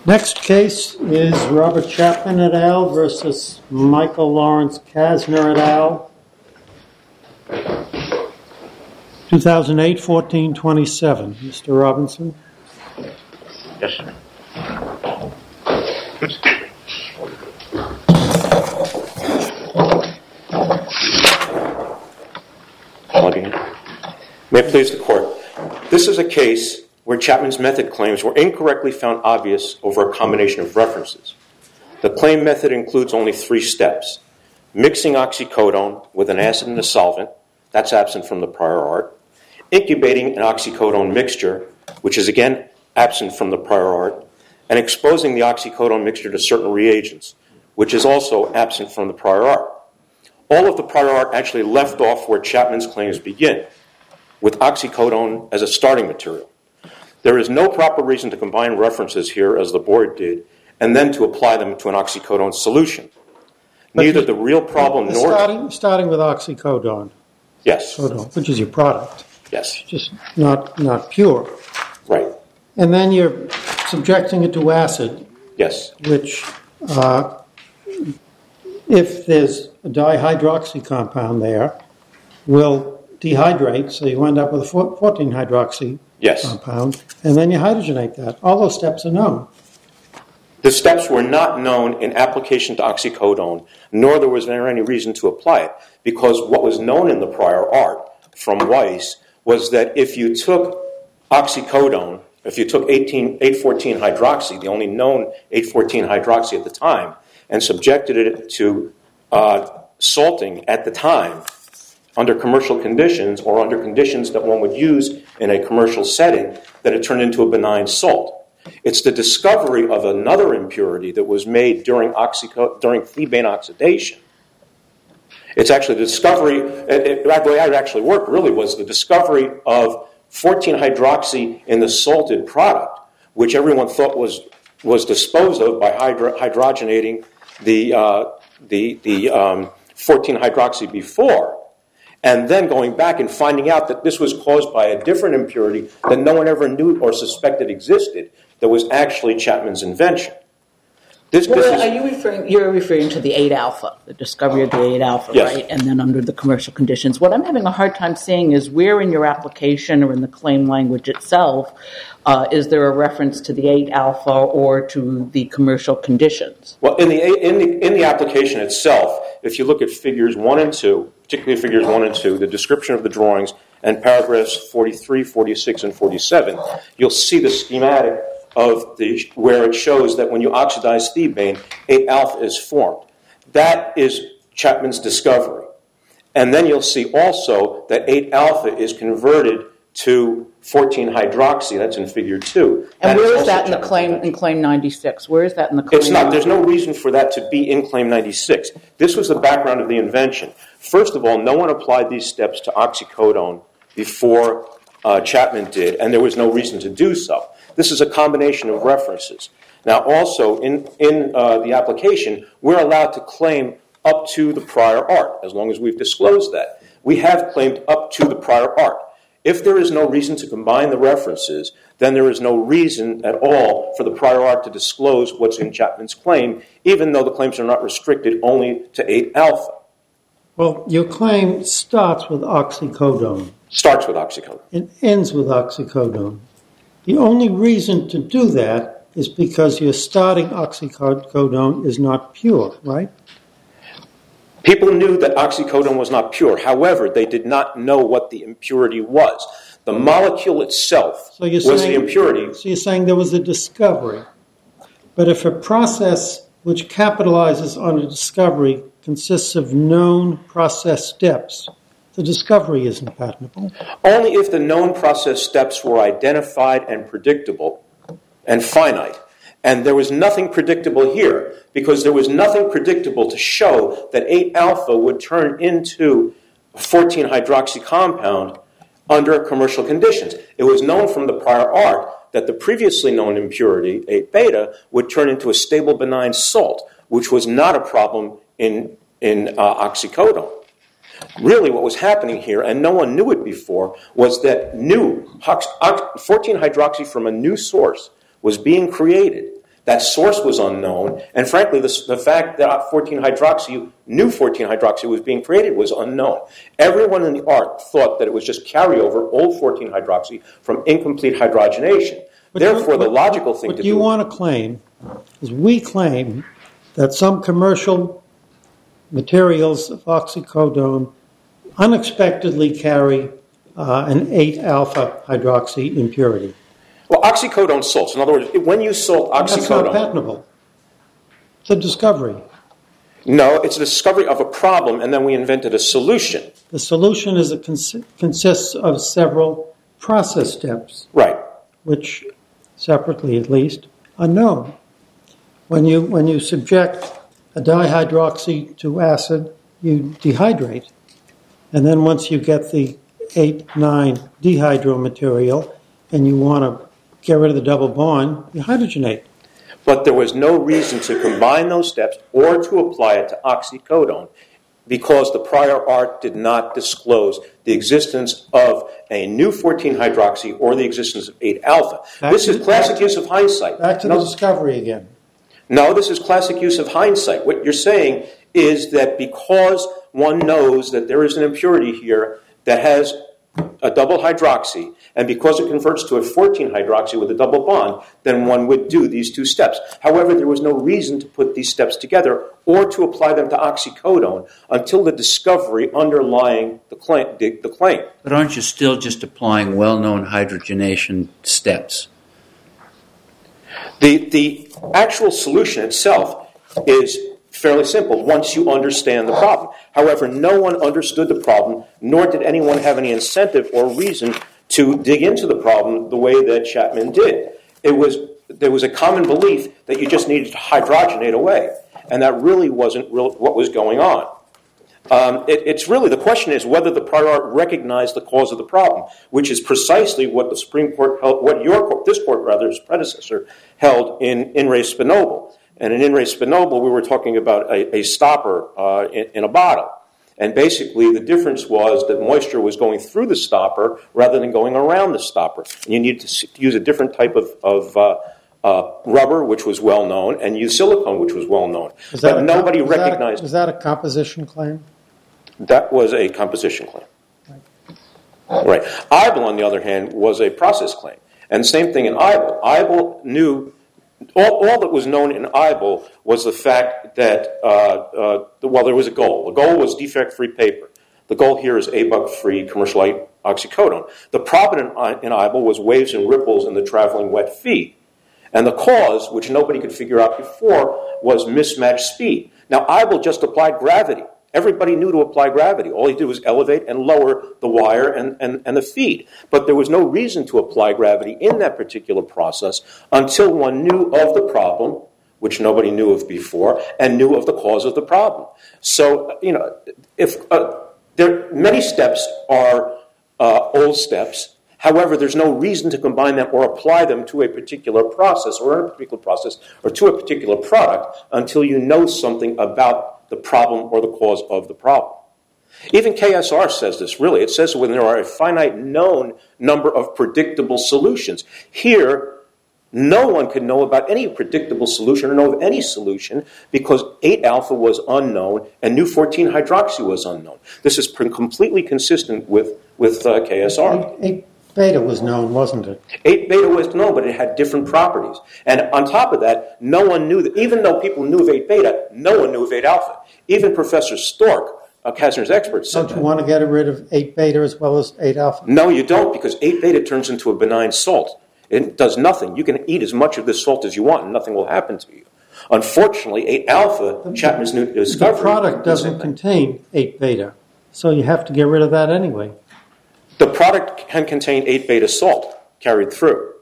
Next case is Robert Chapman et al. Versus Michael Lawrence Kasner et al. 2008-14-27. Mr. Robinson. Yes, sir. May it please the Court. This is a case where Chapman's method claims were incorrectly found obvious over a combination of references. The claim method includes only 3 steps: mixing oxycodone with an acid and a solvent, that's absent from the prior art; incubating an oxycodone mixture, which is again absent from the prior art; and exposing the oxycodone mixture to certain reagents, which is also absent from the prior art. All of the prior art actually left off where Chapman's claims begin, with oxycodone as a starting material. There is no proper reason to combine references here, as the board did, and then to apply them to an oxycodone solution. Neither the real problem nor... Starting with oxycodone. Yes. Which is your product. Yes. Just not pure. Right. And then you're subjecting it to acid. Yes. Which, if there's a dihydroxy compound there, will dehydrate, so you end up with a 14-hydroxy compound, and then you hydrogenate that. All those steps are known. The steps were not known in application to oxycodone, nor was there any reason to apply it, because what was known in the prior art from Weiss was that if you took oxycodone, if you took 814-hydroxy, the only known 814-hydroxy at the time, and subjected it to salting at the time, under commercial conditions or under conditions that one would use in a commercial setting, that it turned into a benign salt. It's the discovery of another impurity that was made during thebane oxidation. It's actually the discovery, the way it actually worked really was the discovery of 14-hydroxy in the salted product, which everyone thought was disposed of by hydrogenating the 14-hydroxy before. And then going back and finding out that this was caused by a different impurity that no one ever knew or suspected existed, that was actually Chapman's invention. You're referring to the 8-alpha, the discovery of the 8-alpha, yes. Right? And then under the commercial conditions. What I'm having a hard time seeing is where in your application or in the claim language itself is there a reference to the 8-alpha or to the commercial conditions? Well, in the application itself, if you look at figures 1 and 2, particularly figures 1 and 2, the description of the drawings, and paragraphs 43, 46, and 47, you'll see the schematic of where it shows that when you oxidize thebane, 8-alpha is formed. That is Chapman's discovery. And then you'll see also that 8-alpha is converted to 14-hydroxy. That's in figure 2. And where is that in claim 96? Where is that in the claim? It's not. There's no reason for that to be in claim 96. This was the background of the invention. First of all, no one applied these steps to oxycodone before Chapman did, and there was no reason to do so. This is a combination of references. Now, also, in the application, we're allowed to claim up to the prior art, as long as we've disclosed that. We have claimed up to the prior art. If there is no reason to combine the references, then there is no reason at all for the prior art to disclose what's in Chapman's claim, even though the claims are not restricted only to 8-alpha. Well, your claim starts with oxycodone. Starts with oxycodone. It ends with oxycodone. The only reason to do that is because your starting oxycodone is not pure, right? People knew that oxycodone was not pure. However, they did not know what the impurity was. The molecule itself was the impurity. So you're saying there was a discovery. But if a process which capitalizes on a discovery consists of known process steps, the discovery isn't patentable. Only if the known process steps were identified and predictable and finite. And there was nothing predictable here, because there was nothing predictable to show that 8-alpha would turn into a 14-hydroxy compound under commercial conditions. It was known from the prior art that the previously known impurity, 8-beta, would turn into a stable benign salt, which was not a problem in oxycodone. Really what was happening here, and no one knew it before, was that 14-hydroxy from a new source was being created That source was unknown, and frankly, the fact that 14-hydroxy, new 14-hydroxy was being created was unknown. Everyone in the art thought that it was just carryover old 14-hydroxy from incomplete hydrogenation. Therefore, the logical thing to do... What you want to claim is we claim that some commercial materials of oxycodone unexpectedly carry an 8-alpha hydroxy impurity. Well, oxycodone salts. In other words, when you salt oxycodone... That's not patentable. It's a discovery. No, it's a discovery of a problem, and then we invented a solution. The solution consists of several process steps. Right. Which, separately at least, are known. When you subject a dihydroxy to acid, you dehydrate. And then once you get the 8,9 dihydro material and you want to get rid of the double bond, you hydrogenate. But there was no reason to combine those steps or to apply it to oxycodone because the prior art did not disclose the existence of a new 14-hydroxy or the existence of 8-alpha. This is classic use of hindsight. Back to the discovery again. No, this is classic use of hindsight. What you're saying is that because one knows that there is an impurity here that has a double hydroxy, and because it converts to a 14-hydroxy with a double bond, then one would do these two steps. However, there was no reason to put these steps together or to apply them to oxycodone until the discovery underlying the claim. But aren't you still just applying well-known hydrogenation steps? The actual solution itself is fairly simple once you understand the problem. However, no one understood the problem, nor did anyone have any incentive or reason to dig into the problem the way that Chapman did. There was a common belief that you just needed to hydrogenate away, and that really wasn't what was going on. It's really, the question is whether the prior art recognized the cause of the problem, which is precisely what the Supreme Court held, this court's predecessor held in re Spinoble. And in re Spinoble, we were talking about a stopper in a bottle. And basically, the difference was that moisture was going through the stopper rather than going around the stopper. And you needed to use a different type of rubber, which was well known, and use silicone, which was well known. But nobody recognized. Was that a composition claim? That was a composition claim. Right. Eibel, on the other hand, was a process claim. And same thing in Eibel. Eibel knew, all that was known in Eibel was the fact that, there was a goal. The goal was defect-free paper. The goal here is ABUG-free commercial oxycodone. The problem in Eibel was waves and ripples in the traveling wet feed. And the cause, which nobody could figure out before, was mismatched speed. Now, Eibel just applied gravity. Everybody knew to apply gravity. All he did was elevate and lower the wire and the feed. But there was no reason to apply gravity in that particular process until one knew of the problem, which nobody knew of before, and knew of the cause of the problem. So, if many steps are old steps. However, there's no reason to combine them or apply them to a particular process or to a particular product until you know something about the problem or the cause of the problem. Even KSR says this, really. It says when there are a finite known number of predictable solutions. Here, no one could know about any predictable solution or know of any solution because 8-alpha was unknown and new 14-hydroxy was unknown. This is completely consistent with KSR. 8-beta was known, wasn't it? 8-beta was known, but it had different properties. And on top of that, no one knew that. Even though people knew of 8-beta, no one knew of 8-alpha. Even Professor Stork, Kastner's expert, said Don't you want to get rid of 8-beta as well as 8-alpha? No, you don't, because 8-beta turns into a benign salt. It does nothing. You can eat as much of this salt as you want, and nothing will happen to you. Unfortunately, 8-alpha, Chapman's new discovery... The product doesn't contain 8-beta, so you have to get rid of that anyway. The product can contain 8-beta salt carried through.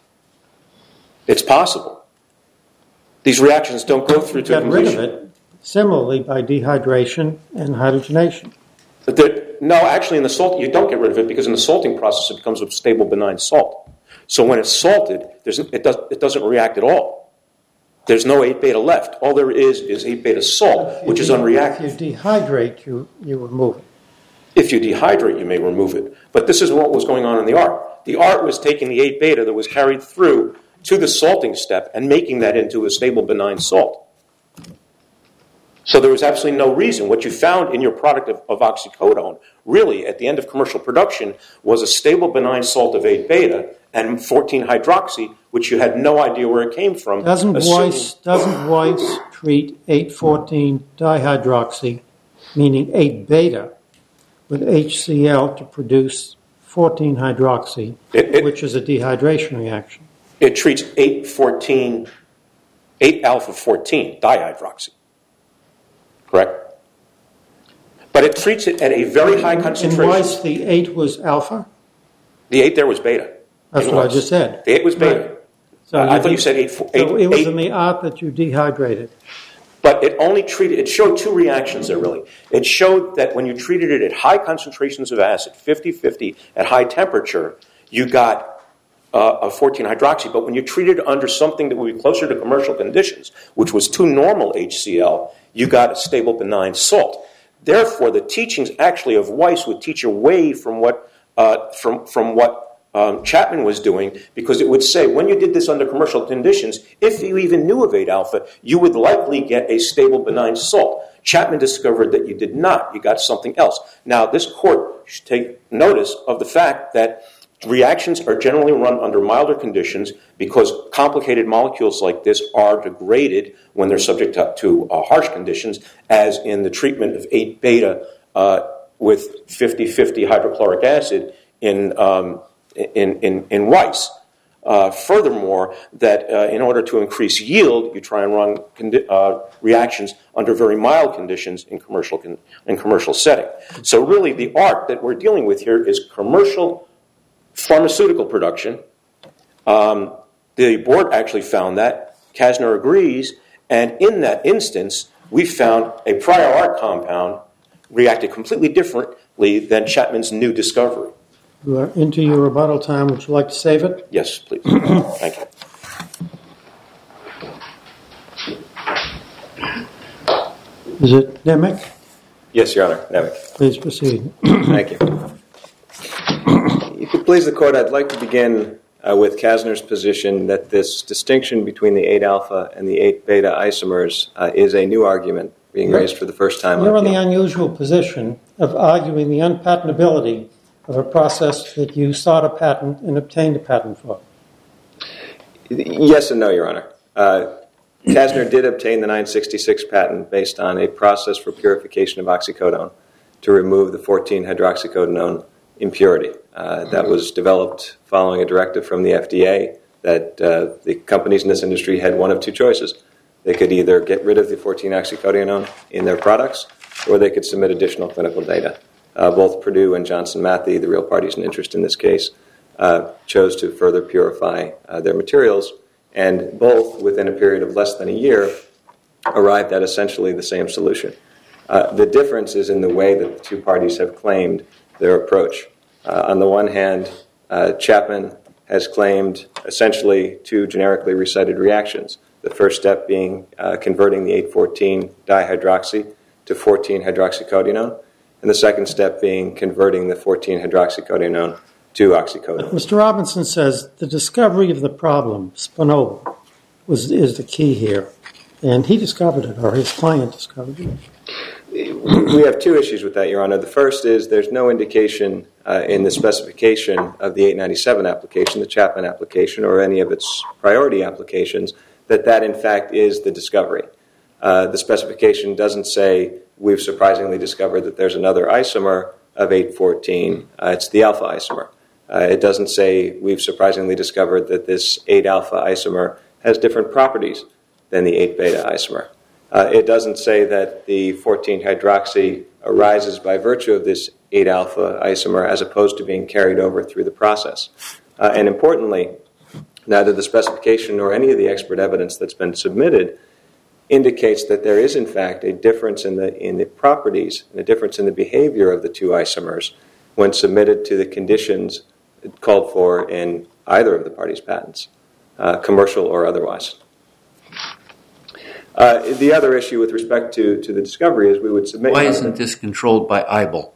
It's possible. These reactions don't go through to completion. Get rid of it, similarly by dehydration and hydrogenation. No, actually in the salt, you don't get rid of it because in the salting process it becomes a stable benign salt. So when it's salted, it doesn't react at all. There's no 8-beta left. All there is 8-beta salt, which is unreactive. If you dehydrate, you remove it. If you dehydrate, you may remove it. But this is what was going on in the art. The art was taking the 8-beta that was carried through to the salting step and making that into a stable benign salt. So there was absolutely no reason. What you found in your product of oxycodone, really, at the end of commercial production, was a stable benign salt of 8-beta and 14-hydroxy, which you had no idea where it came from. Doesn't Weiss treat 8,14-dihydroxy, meaning 8-beta, with HCl to produce 14-hydroxy, which is a dehydration reaction? It treats 8-alpha-14 dihydroxy. Correct? But it treats it at a very high concentration. In Weiss, the 8 was alpha? The 8 there was beta. That's what I just said. The 8 was beta. Right. So I thought you said 8. So it was in the art that you dehydrated. But it showed two reactions there, really. It showed that when you treated it at high concentrations of acid, 50-50, at high temperature, you got a 14-hydroxy. But when you treated it under something that would be closer to commercial conditions, which was 2 normal HCl, you got a stable benign salt. Therefore, the teachings actually of Weiss would teach away from what Chapman was doing, because it would say when you did this under commercial conditions, if you even knew of 8-alpha, you would likely get a stable benign salt. Chapman discovered that you did not. You got something else. Now, this court should take notice of the fact that reactions are generally run under milder conditions because complicated molecules like this are degraded when they're subject to harsh conditions, as in the treatment of 8-beta with 50-50 hydrochloric acid in Weiss. Furthermore, that in order to increase yield, you try and run reactions under very mild conditions in commercial setting. So really, the art that we're dealing with here is commercial pharmaceutical production. The board actually found that. Kasner agrees. And in that instance, we found a prior art compound reacted completely differently than Chapman's new discovery. You are into your rebuttal time. Would you like to save it? Yes, please. Thank you. Is it Nemec? Yes, Your Honor. Nemec. Please proceed. Thank you. If it please the Court, I'd like to begin with Kasner's position that this distinction between the 8-alpha and the 8-beta isomers is a new argument being raised for the first time. You're in the unusual position of arguing the unpatentability of a process that you sought a patent and obtained a patent for. Yes and no, Your Honor. Kasner did obtain the 966 patent based on a process for purification of oxycodone to remove the 14-hydroxycodone impurity. That was developed following a directive from the FDA that the companies in this industry had one of two choices. They could either get rid of the 14-oxycodone in their products, or they could submit additional clinical data. Both Purdue and Johnson Matthey, the real parties in interest in this case, chose to further purify their materials, and both, within a period of less than a year, arrived at essentially the same solution. The difference is in the way that the two parties have claimed their approach. On the one hand, Chapman has claimed essentially two generically recited reactions, the first step being converting the 8,14-dihydroxy to 14-hydroxycodone, and the second step being converting the 14-hydroxycodone to oxycodone. Mr. Robinson says the discovery of the problem, Spinola, is the key here. And he discovered it, or his client discovered it. We have two issues with that, Your Honor. The first is there's no indication in the specification of the 897 application, the Chapman application, or any of its priority applications, that in fact is the discovery. The specification doesn't say we've surprisingly discovered that there's another isomer of 814. It's the alpha isomer. It doesn't say we've surprisingly discovered that this 8-alpha isomer has different properties than the 8-beta isomer. It doesn't say that the 14-hydroxy arises by virtue of this 8-alpha isomer as opposed to being carried over through the process. And importantly, neither the specification nor any of the expert evidence that's been submitted indicates that there is in fact a difference in the properties and a difference in the behavior of the two isomers when submitted to the conditions called for in either of the parties' patents, commercial or otherwise. The other issue with respect to the discovery is we would submit... Why isn't this controlled by EIBL?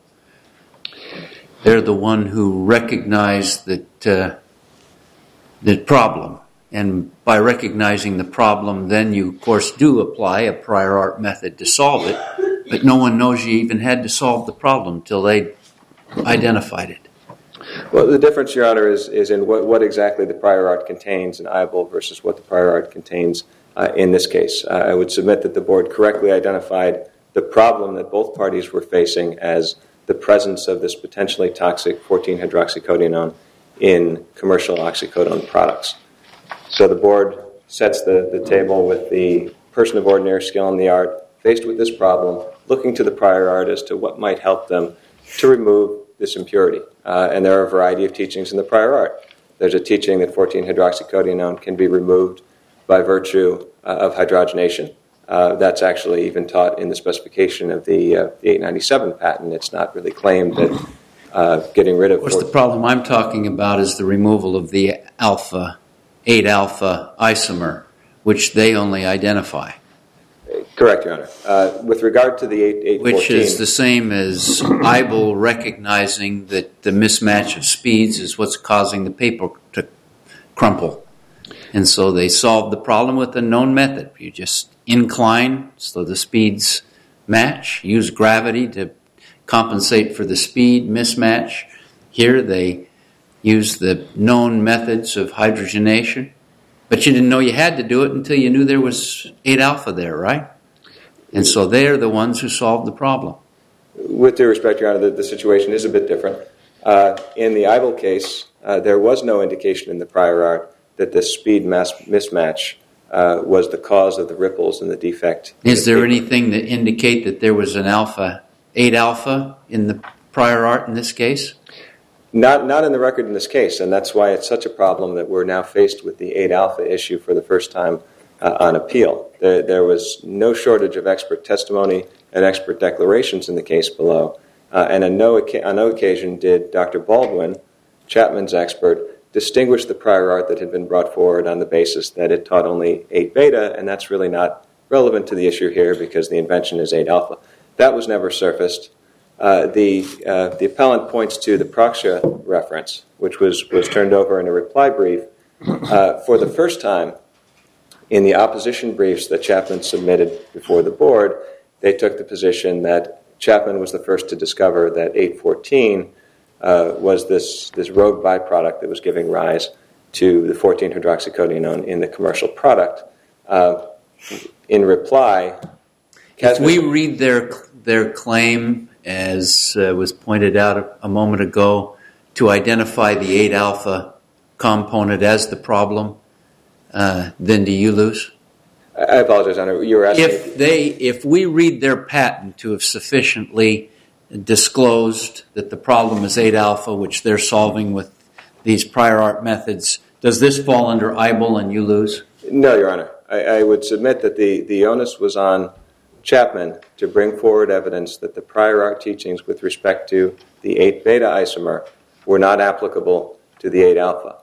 They're the one who recognized that the problem And by recognizing the problem, then you, of course, do apply a prior art method to solve it, but no one knows you even had to solve the problem till they identified it. Well, the difference, Your Honor, is in what exactly the prior art contains in EIBL versus what the prior art contains in this case. I would submit that the board correctly identified the problem that both parties were facing as the presence of this potentially toxic 14-hydroxycodone in commercial oxycodone products. So the board sets the table with the person of ordinary skill in the art faced with this problem, looking to the prior art as to what might help them to remove this impurity. And there are a variety of teachings in the prior art. There's a teaching that 14-hydroxycodone can be removed by virtue of hydrogenation. That's actually even taught in the specification of the 897 patent. It's not really claimed that getting rid of... Of course, the problem I'm talking about is the removal of the 8-alpha isomer, which they only identify. Correct, Your Honor. With regard to the 814... Which is the same as EIBL recognizing that the mismatch of speeds is what's causing the paper to crumple. And so they solved the problem with a known method. You just incline so the speeds match, use gravity to compensate for the speed mismatch. Here they use the known methods of hydrogenation. But you didn't know you had to do it until you knew there was 8-alpha there, right? And so they're the ones who solved the problem. With due respect, Your Honor, the situation is a bit different. In the EIBL case, there was no indication in the prior art that the speed mismatch was the cause of the ripples and the defect. Is there anything that indicate that there was an 8-alpha in the prior art in this case? Not in the record in this case, and that's why it's such a problem that we're now faced with the 8-alpha issue for the first time on appeal. There was no shortage of expert testimony and expert declarations in the case below, and on no occasion did Dr. Baldwin, Chapman's expert, distinguish the prior art that had been brought forward on the basis that it taught only 8-beta, and that's really not relevant to the issue here because the invention is 8-alpha. That was never surfaced. The appellant points to the Proxia reference, which was turned over in a reply brief. For the first time in the opposition briefs that Chapman submitted before the board, they took the position that Chapman was the first to discover that 814 was this rogue byproduct that was giving rise to the 14-hydroxycodone in the commercial product. In reply... If we read their claim, as was pointed out a moment ago, to identify the 8-alpha component as the problem, then do you lose? I apologize, Honor. You were asking... If we read their patent to have sufficiently disclosed that the problem is 8-alpha, which they're solving with these prior art methods, does this fall under EIBL and you lose? No, Your Honor. I would submit that the onus was on Chapman to bring forward evidence that the prior art teachings with respect to the 8-beta isomer were not applicable to the 8-alpha.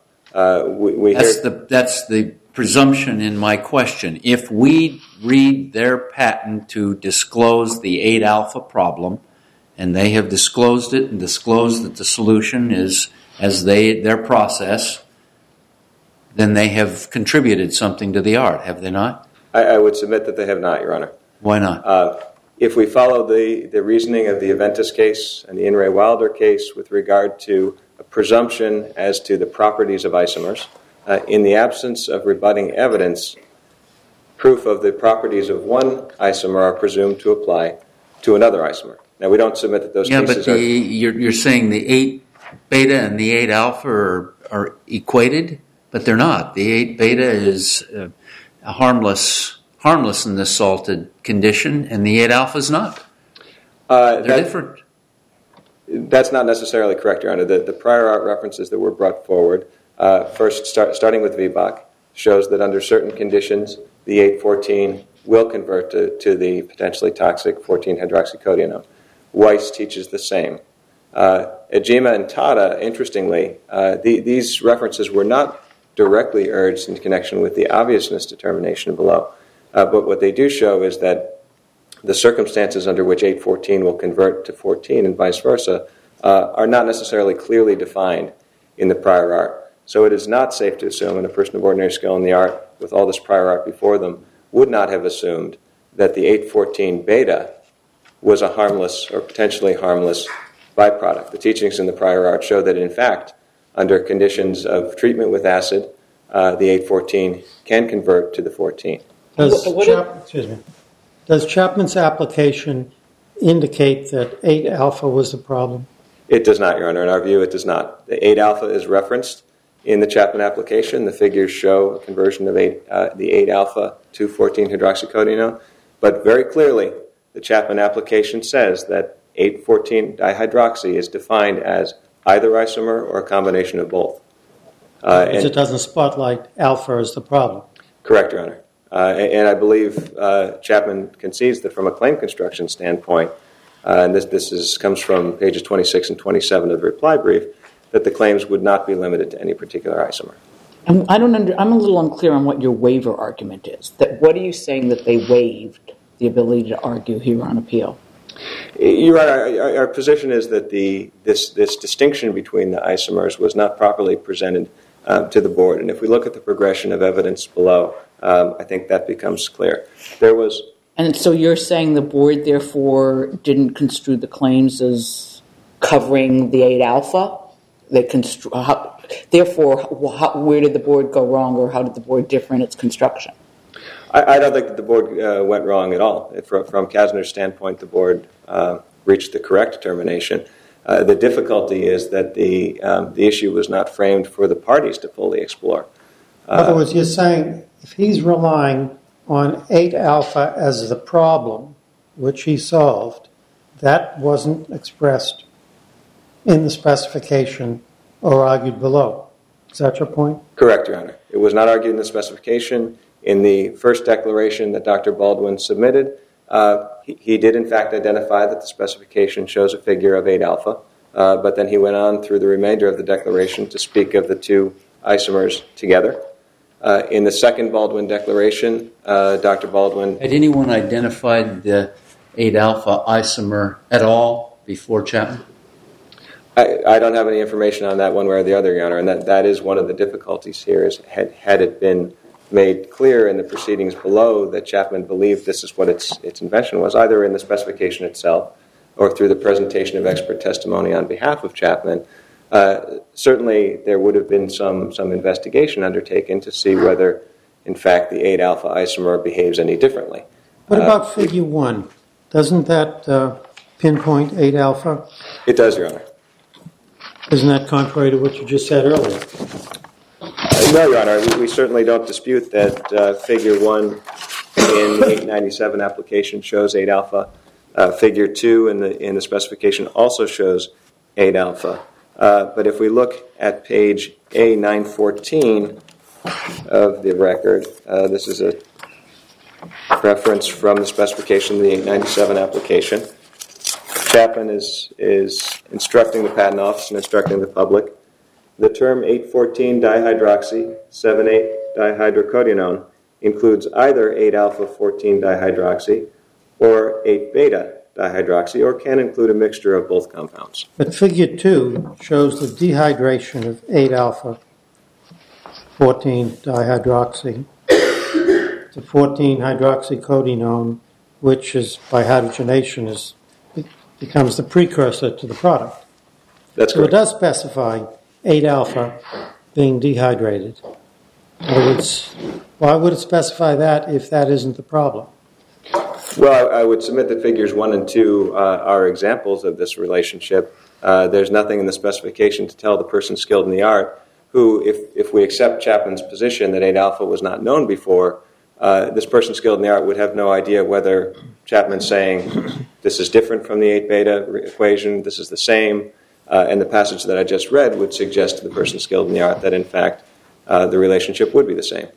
That's the presumption in my question. If we read their patent to disclose the 8-alpha problem, and they have disclosed it and disclosed that the solution is as their process, then they have contributed something to the art, have they not? I would submit that they have not, Your Honor. Why not? If we follow the reasoning of the Aventis case and the In re Wilder case with regard to a presumption as to the properties of isomers, in the absence of rebutting evidence, proof of the properties of one isomer are presumed to apply to another isomer. Now, we don't submit that those cases are... You're saying the 8-beta and the 8-alpha are equated, but they're not. The 8-beta is harmless in the salted condition, and the 8-alpha is not. They're different. That's not necessarily correct, Your Honor. The prior art references that were brought forward, first starting with VBOC, shows that under certain conditions, the 814 will convert to the potentially toxic 14-hydroxycodone. Weiss teaches the same. Ejima and Tada, interestingly, these references were not directly urged in connection with the obviousness determination below. But what they do show is that the circumstances under which 814 will convert to 14 and vice versa are not necessarily clearly defined in the prior art. So it is not safe to assume, and a person of ordinary skill in the art, with all this prior art before them, would not have assumed that the 814 beta was a harmless or potentially harmless byproduct. The teachings in the prior art show that, in fact, under conditions of treatment with acid, the 814 can convert to the 14. Does Chapman's application indicate that 8-alpha was the problem? It does not, Your Honor. In our view, it does not. The 8-alpha is referenced in the Chapman application. The figures show a conversion of the 8-alpha to 14-hydroxycodone. But very clearly, the Chapman application says that 814-dihydroxy is defined as either isomer or a combination of both. Because it doesn't spotlight alpha as the problem. Correct, Your Honor. And I believe Chapman concedes that from a claim construction standpoint, and this comes from pages 26 and 27 of the reply brief, that the claims would not be limited to any particular isomer. I'm a little unclear on what your waiver argument is. What are you saying that they waived the ability to argue here on appeal? You're right. Our position is that this distinction between the isomers was not properly presented to the board. And if we look at the progression of evidence below, I think that becomes clear. And so you're saying the board, therefore, didn't construe the claims as covering the 8-alpha? Therefore, where did the board go wrong, or how did the board differ in its construction? I don't think that the board went wrong at all. From Kasner's standpoint, the board reached the correct determination. The difficulty is that the issue was not framed for the parties to fully explore. In other words, you're saying if he's relying on 8-alpha as the problem, which he solved, that wasn't expressed in the specification or argued below. Is that your point? Correct, Your Honor. It was not argued in the specification. In the first declaration that Dr. Baldwin submitted, he did in fact identify that the specification shows a figure of 8-alpha, but then he went on through the remainder of the declaration to speak of the two isomers together. In the second Baldwin declaration, Dr. Baldwin... Had anyone identified the 8-alpha isomer at all before Chapman? I don't have any information on that one way or the other, Your Honor, and that is one of the difficulties here. Is had it been made clear in the proceedings below that Chapman believed this is what its invention was, either in the specification itself or through the presentation of expert testimony on behalf of Chapman, certainly there would have been some investigation undertaken to see whether, in fact, the 8-alpha isomer behaves any differently. What about figure 1? Doesn't that pinpoint 8-alpha? It does, Your Honor. Isn't that contrary to what you just said earlier? No, Your Honor. We certainly don't dispute that figure 1 in the 897 application shows 8-alpha. Figure 2 in the specification also shows 8-alpha. But if we look at page A914 of the record, this is a reference from the specification of the 897 application. Chapman is instructing the Patent Office and instructing the public. The term 814-dihydroxy 7,8-dihydrocodone includes either 8-alpha-14-dihydroxy or 8-beta-dihydroxy, or can include a mixture of both compounds. But figure 2 shows the dehydration of 8-alpha-14-dihydroxy to 14-hydroxycodone, which is, by hydrogenation, becomes the precursor to the product. That's correct. So it does specify 8-alpha being dehydrated. In other words, why would it specify that if that isn't the problem? Well, I would submit that figures 1 and 2 are examples of this relationship. There's nothing in the specification to tell the person skilled in the art who, if we accept Chapman's position that 8-alpha was not known before, this person skilled in the art would have no idea whether Chapman's saying this is different from the 8-beta equation, this is the same, and the passage that I just read would suggest to the person skilled in the art that, in fact, the relationship would be the same.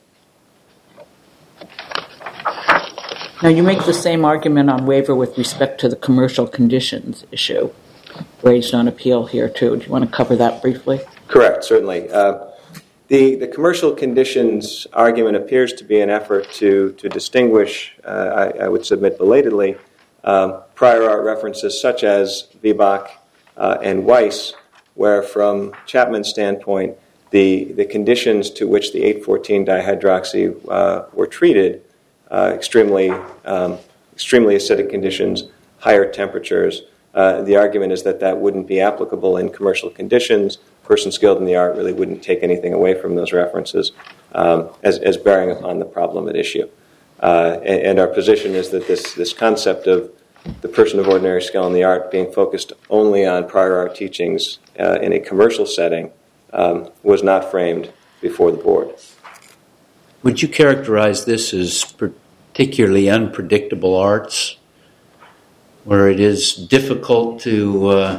Now, you make the same argument on waiver with respect to the commercial conditions issue raised on appeal here, too. Do you want to cover that briefly? Correct, certainly. The commercial conditions argument appears to be an effort to distinguish, I would submit belatedly, prior art references such as Vibach and Weiss, where from Chapman's standpoint, the conditions to which the 8,14 dihydroxy were treated, extremely acidic conditions, higher temperatures. The argument is that wouldn't be applicable in commercial conditions. A person skilled in the art really wouldn't take anything away from those references as bearing upon the problem at issue. And our position is that this concept of the person of ordinary skill in the art being focused only on prior art teachings in a commercial setting was not framed before the board. Would you characterize this as particularly unpredictable arts, where it is difficult to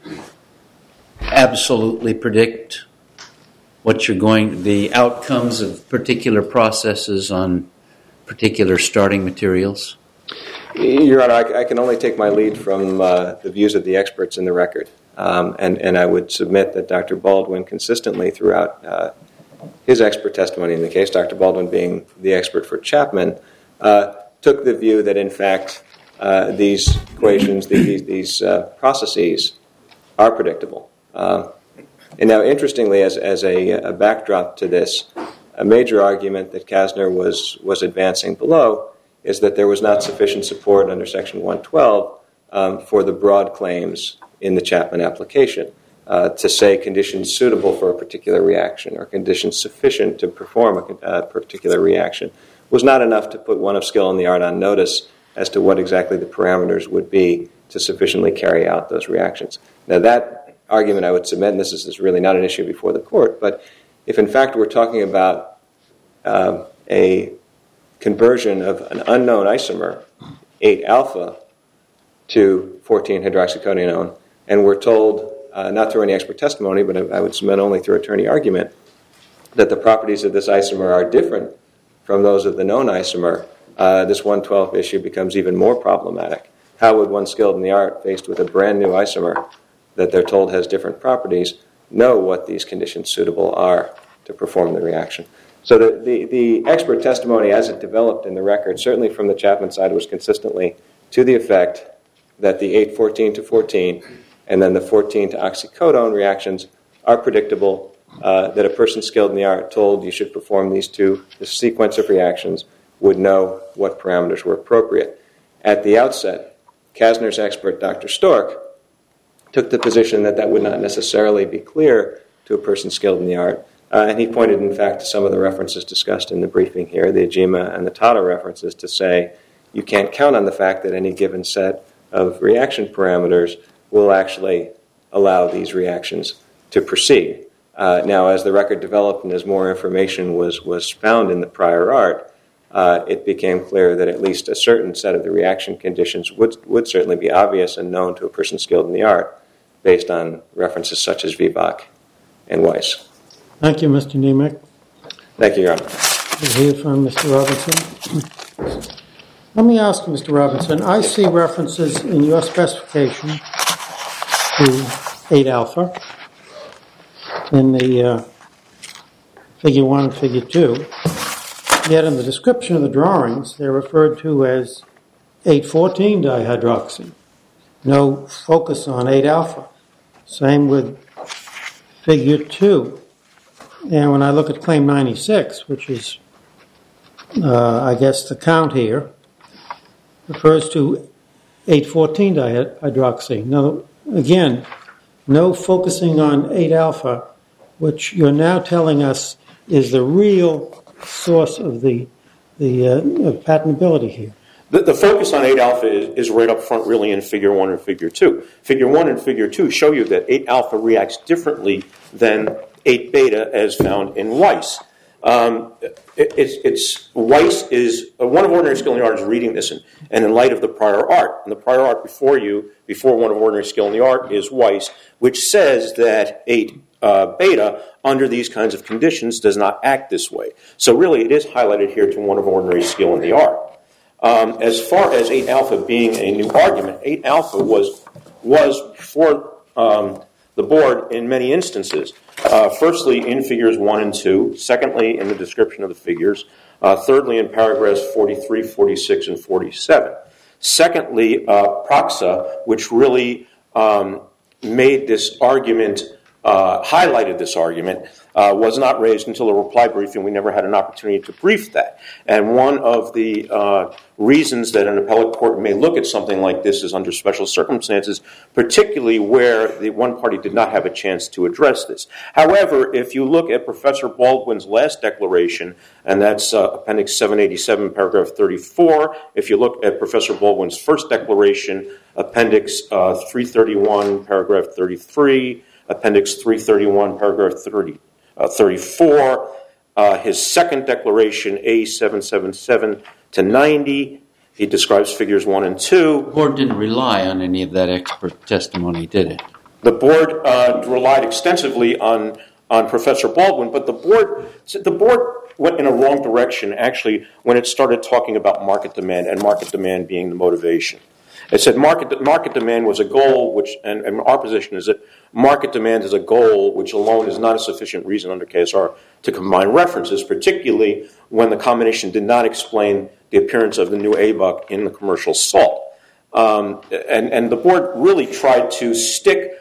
absolutely predict the outcomes of particular processes on particular starting materials? Your Honor, I can only take my lead from the views of the experts in the record. And I would submit that Dr. Baldwin consistently throughout his expert testimony in the case, Dr. Baldwin being the expert for Chapman, took the view that in fact these equations, these processes are predictable. And now interestingly, as a backdrop to this, a major argument that Kasner was advancing below is that there was not sufficient support under Section 112 for the broad claims in the Chapman application to say conditions suitable for a particular reaction or conditions sufficient to perform a particular reaction was not enough to put one of skill in the art on notice as to what exactly the parameters would be to sufficiently carry out those reactions. Now that argument I would submit, and this is really not an issue before the court, but if in fact we're talking about a conversion of an unknown isomer, 8-alpha, to 14-hydroxycodone, and we're told, not through any expert testimony, but I would submit only through attorney argument, that the properties of this isomer are different from those of the known isomer, this 112 issue becomes even more problematic. How would one skilled in the art, faced with a brand new isomer that they're told has different properties, know what these conditions suitable are to perform the reaction? So the expert testimony as it developed in the record, certainly from the Chapman side, was consistently to the effect that the 8,14 to 14 and then the 14 to oxycodone reactions are predictable, that a person skilled in the art told you should perform this sequence of reactions would know what parameters were appropriate. At the outset, Kasner's expert, Dr. Stork, took the position that would not necessarily be clear to a person skilled in the art, and he pointed, in fact, to some of the references discussed in the briefing here, the Ajima and the Tata references, to say you can't count on the fact that any given set of reaction parameters will actually allow these reactions to proceed. Now, as the record developed and as more information was found in the prior art, it became clear that at least a certain set of the reaction conditions would certainly be obvious and known to a person skilled in the art based on references such as Vibach and Weiss. Thank you, Mr. Nemec. Thank you, Your Honor. We'll hear from Mr. Robinson. Let me ask you, Mr. Robinson, I see references in your specification to 8-alpha in the Figure 1 and Figure 2. Yet in the description of the drawings, they're referred to as 8,14 dihydroxy. No focus on 8-alpha. Same with Figure 2. And when I look at Claim 96, which is, I guess, the count here, refers to 8,14 dihydroxy. Now, again, no focusing on 8-alpha, which you're now telling us is the real source of the patentability here. The focus on 8-alpha is right up front, really, in Figure 1 and Figure 2. Figure 1 and Figure 2 show you that 8-alpha reacts differently than 8-beta as found in Weiss. Weiss is, one of ordinary skill in the art is reading this, and in light of the prior art. And the prior art before one of ordinary skill in the art is Weiss, which says that 8-beta, under these kinds of conditions, does not act this way. So really, it is highlighted here to one of ordinary skill in the art. As far as 8-alpha being a new argument, 8-alpha was before the board in many instances. Firstly, in Figures 1 and 2. Secondly, in the description of the figures. Thirdly, in paragraphs 43, 46, and 47. Secondly, Proxa, which really made this argument highlighted this argument was not raised until a reply brief, and we never had an opportunity to brief that. And one of the reasons that an appellate court may look at something like this is under special circumstances, particularly where the one party did not have a chance to address this. However, if you look at Professor Baldwin's last declaration, and that's Appendix 787, paragraph 34, if you look at Professor Baldwin's first declaration, Appendix 331, paragraph 33, Appendix 331, paragraph 34, his second declaration, A777 to 90, he describes figures 1 and 2. The board didn't rely on any of that expert testimony, did it? The board relied extensively on Professor Baldwin, but the board went in a wrong direction, actually, when it started talking about market demand, and market demand being the motivation. It said market demand was a goal, which, and our position is that market demand is a goal which alone is not a sufficient reason under KSR to combine references, particularly when the combination did not explain the appearance of the new ABUC in the commercial salt. And the board really tried to stick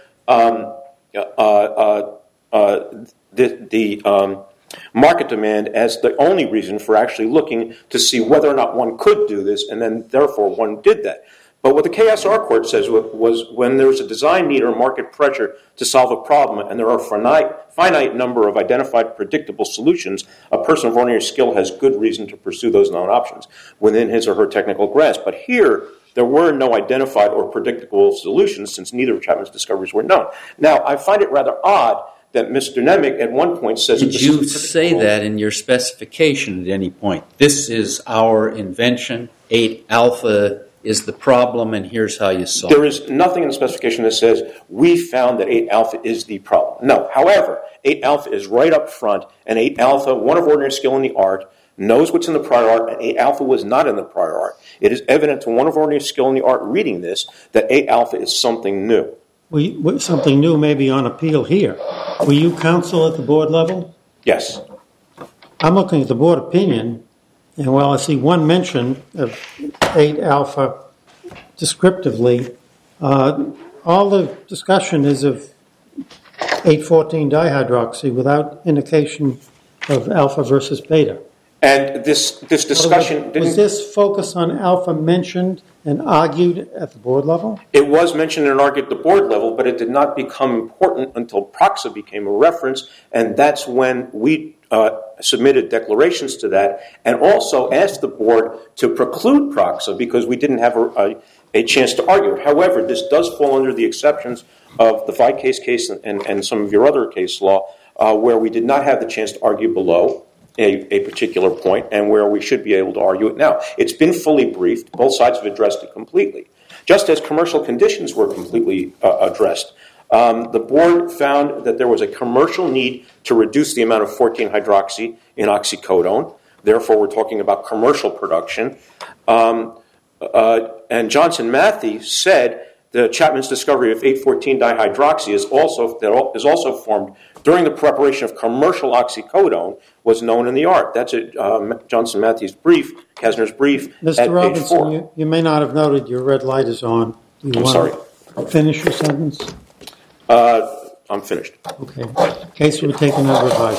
the market demand as the only reason for actually looking to see whether or not one could do this, and then therefore one did that. But what the KSR court says was when there's a design need or market pressure to solve a problem and there are a finite number of identified predictable solutions, a person of ordinary skill has good reason to pursue those known options within his or her technical grasp. But here, there were no identified or predictable solutions since neither of Chapman's discoveries were known. Now, I find it rather odd that Mr. Nemec at one point says... Did you say that in your specification at any point? This is our invention, 8-alpha is the problem, and here's how you solve it. There is nothing in the specification that says, we found that 8-alpha is the problem. No. However, 8-alpha is right up front, and 8-alpha, one of ordinary skill in the art, knows what's in the prior art, and 8-alpha was not in the prior art. It is evident to one of ordinary skill in the art reading this that 8-alpha is something new. Something new may be on appeal here. Were you counsel at the board level? Yes. I'm looking at the board opinion, and while I see one mention of 8-alpha descriptively, all the discussion is of 8-14 dihydroxy without indication of alpha versus beta. And this discussion... Was this focus on alpha mentioned and argued at the board level? It was mentioned and argued at the board level, but it did not become important until Proxa became a reference, and that's when we submitted declarations to that, and also asked the board to preclude Proxa because we didn't have a chance to argue it. However, this does fall under the exceptions of the Vicase case and some of your other case law, where we did not have the chance to argue below a particular point, and where we should be able to argue it now. It's been fully briefed. Both sides have addressed it completely. Just as commercial conditions were completely addressed, the board found that there was a commercial need to reduce the amount of 14-hydroxy in oxycodone. Therefore, we're talking about commercial production. And Johnson Matthey said the Chapman's discovery of 8-14 dihydroxy is also formed during the preparation of commercial oxycodone was known in the art. That's Johnson Matthey's brief, Kasner's brief. Mr. Robinson, you may not have noted your red light is on. I'm sorry. Finish your sentence? I'm finished. Okay. Case will be taken under advice.